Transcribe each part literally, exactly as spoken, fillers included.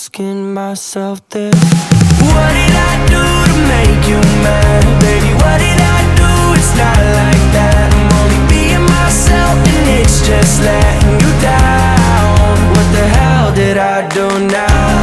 asking myself this. What did I do to make you mad? Baby, what did I do? It's not like that. I'm only being myself and it's just letting you down. What the hell did I do now?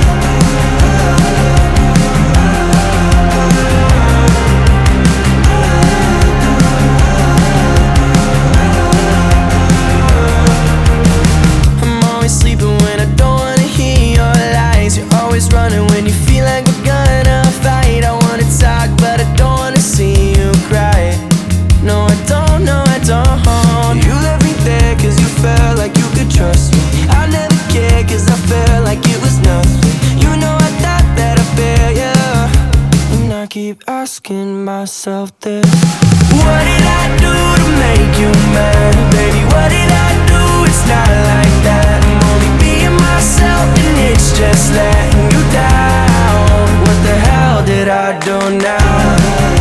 Sleeping when I don't wanna hear your lies. You're always running when you feel like we're gonna fight. I wanna talk but I don't wanna see you cry. No, I don't, no, I don't. You left me there cause you felt like you could trust me. I never cared cause I felt like it was nothing. You know I thought that I failed, yeah. And I keep asking myself this. What did I do to make you mad? Baby, what did I do? It's not like that. I'm only being myself and it's just letting you down. What the hell did I do now?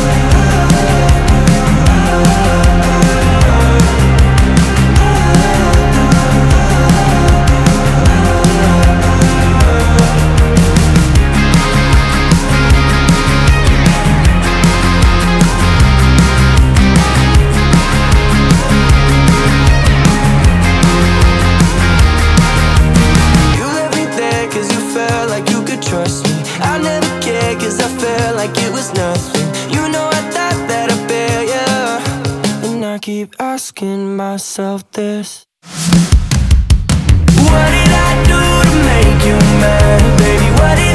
Trust me, I never cared cause I felt like it was nothing. You know I thought that I failed, yeah. And I keep asking myself this. What did I do to make you mad? Baby, what did